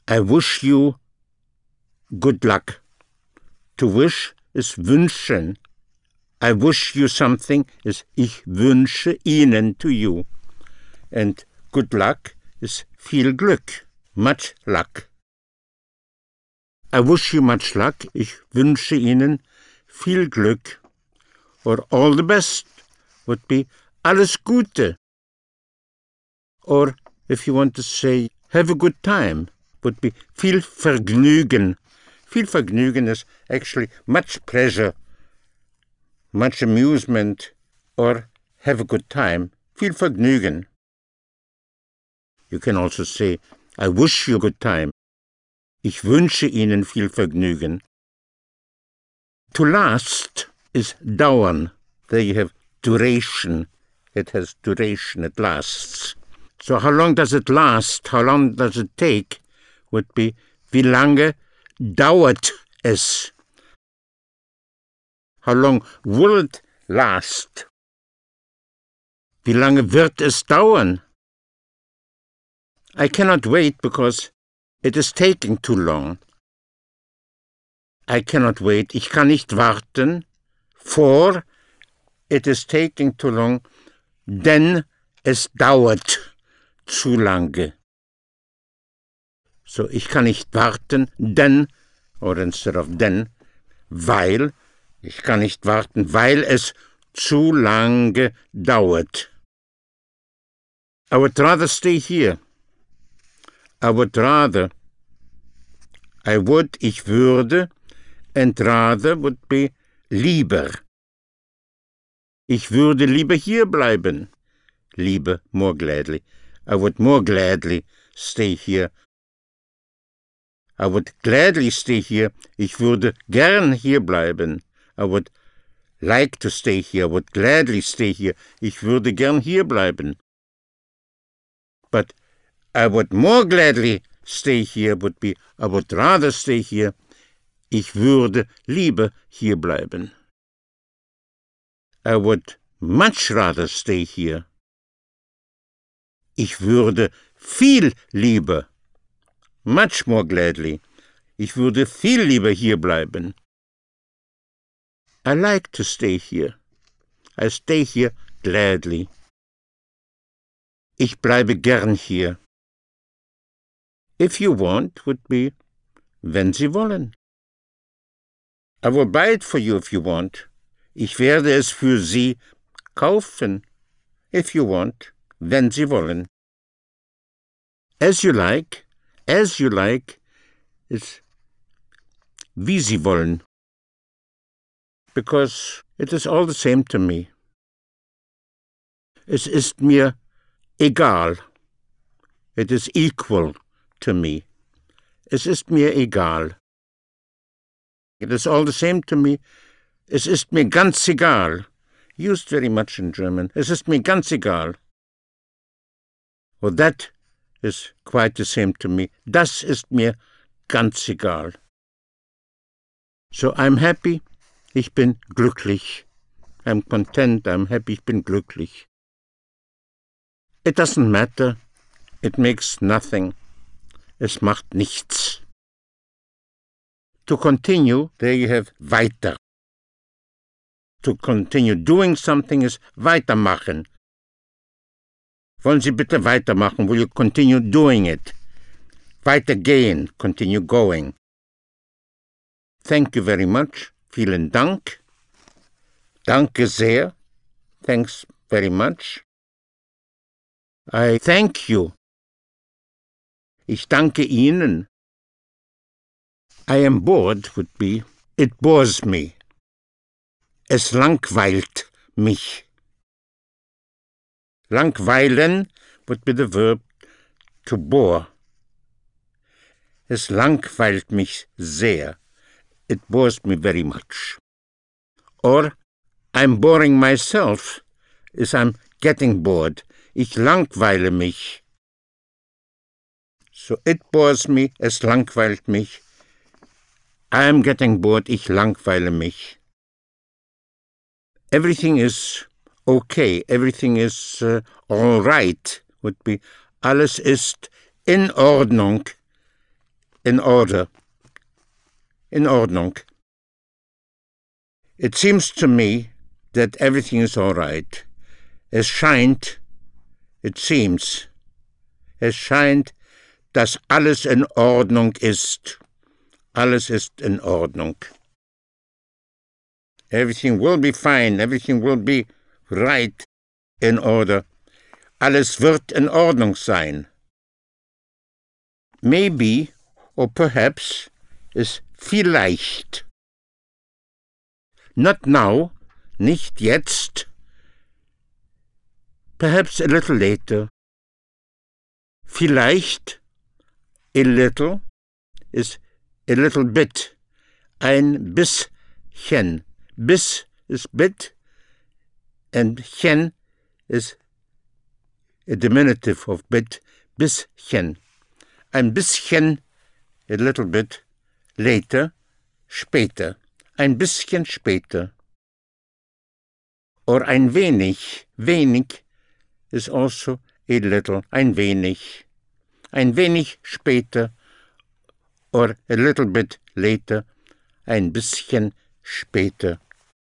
I wish you good luck. To wish is wünschen. I wish you something is ich wünsche Ihnen, to you. And good luck is viel Glück, much luck. I wish you much luck. Ich wünsche Ihnen viel Glück. Or all the best would be alles Gute. Or if you want to say have a good time, would be viel Vergnügen. Viel Vergnügen is actually much pleasure, much amusement, or have a good time. Viel Vergnügen. You can also say, I wish you a good time. Ich wünsche Ihnen viel Vergnügen. To last is dauern. There you have duration. It has duration, it lasts. So how long does it last? How long does it take? Would be, wie lange dauert es? How long will it last? Wie lange wird es dauern? I cannot wait because it is taking too long. I cannot wait. Ich kann nicht warten. For it is taking too long. Denn es dauert zu lange. So, ich kann nicht warten, denn, or instead of denn, weil, ich kann nicht warten, weil es zu lange dauert. I would rather stay here. I would rather. I would, ich würde, and rather would be lieber. Ich würde lieber hier bleiben. Lieber, more gladly. I would more gladly stay here. I would gladly stay here. Ich würde gern hier bleiben. I would like to stay here. I would gladly stay here. Ich würde gern hier bleiben. But I would more gladly stay here would be, I would rather stay here. Ich würde lieber hier bleiben. I would much rather stay here. Ich würde viel lieber, much more gladly, ich würde viel lieber hier bleiben. I like to stay here. I stay here gladly. Ich bleibe gern hier. If you want would be, wenn Sie wollen. I will buy it for you if you want. Ich werde es für Sie kaufen, if you want, wenn Sie wollen. As you like is wie Sie wollen, because it is all the same to me. Es ist mir egal. It is equal to me. Es ist mir egal. It is all the same to me. Es ist mir ganz egal. Used very much in German. Es ist mir ganz egal. Well, that is quite the same to me. Das ist mir ganz egal. So I'm happy. Ich bin glücklich. I'm content. I'm happy. Ich bin glücklich. It doesn't matter. It makes nothing. Es macht nichts. To continue, there you have weiter. To continue doing something is weitermachen. Wollen Sie bitte weitermachen? Will you continue doing it? Weitergehen, continue going. Thank you very much. Vielen Dank. Danke sehr. Thanks very much. I thank you. Ich danke Ihnen. I am bored would be, it bores me. Es langweilt mich. Langweilen would be the verb to bore. Es langweilt mich sehr. It bores me very much. Or, I'm boring myself, is I'm getting bored. Ich langweile mich. So it bores me, es langweilt mich. I'm getting bored, ich langweile mich. Everything is okay, everything is all right, would be alles ist in Ordnung, in order, in Ordnung. It seems to me that everything is all right. Es scheint, it seems, es scheint, dass alles in Ordnung ist. Alles ist in Ordnung. Everything will be fine, everything will be right, in order. Alles wird in Ordnung sein. Maybe, or perhaps, is vielleicht. Not now, nicht jetzt. Perhaps a little later. Vielleicht, a little, is a little bit. Ein bisschen. Bis is bit, and chen is a diminutive of bit. Bisschen. Ein bisschen, a little bit, later, später. Ein bisschen später. Or ein wenig. Wenig is also a little. Ein wenig. Ein wenig später. Or a little bit later. Ein bisschen später.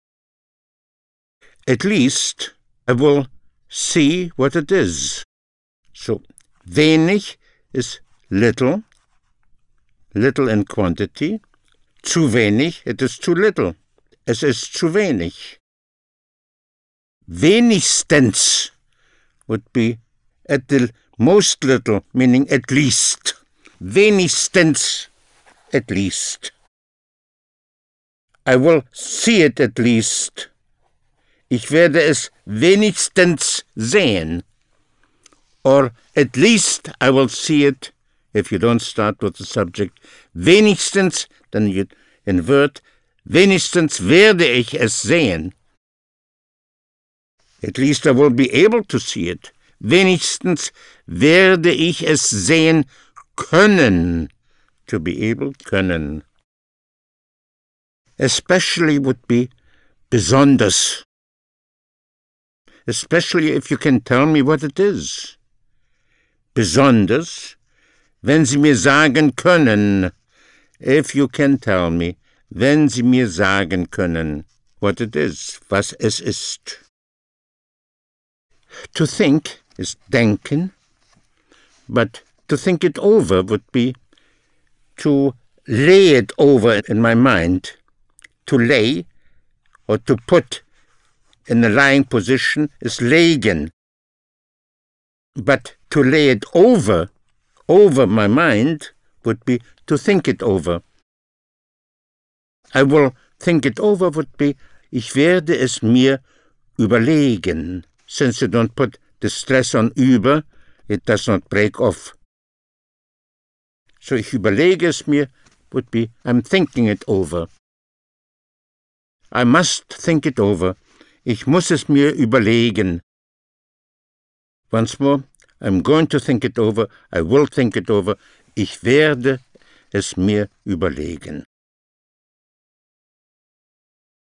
At least I will see what it is. So, wenig is little. Little in quantity. Zu wenig, it is too little. Es ist zu wenig. Wenigstens would be at the most little, meaning at least. Wenigstens, at least. I will see it at least. Ich werde es wenigstens sehen. Or at least I will see it, if you don't start with the subject. Wenigstens, then you invert. Wenigstens werde ich es sehen. At least I will be able to see it. Wenigstens werde ich es sehen können. To be able, können. Especially would be besonders. Especially if you can tell me what it is. Besonders, wenn Sie mir sagen können. If you can tell me, wenn Sie mir sagen können, what it is, was es ist. To think is denken, but to think it over would be to lay it over in my mind. To lay, or to put in the lying position, is legen. But to lay it over my mind, would be to think it over. I will think it over would be, ich werde es mir überlegen. Since you don't put the stress on über, it does not break off. So ich überlege es mir would be, I'm thinking it over. I must think it over. Ich muss es mir überlegen. Once more, I'm going to think it over. I will think it over. Ich werde es mir überlegen.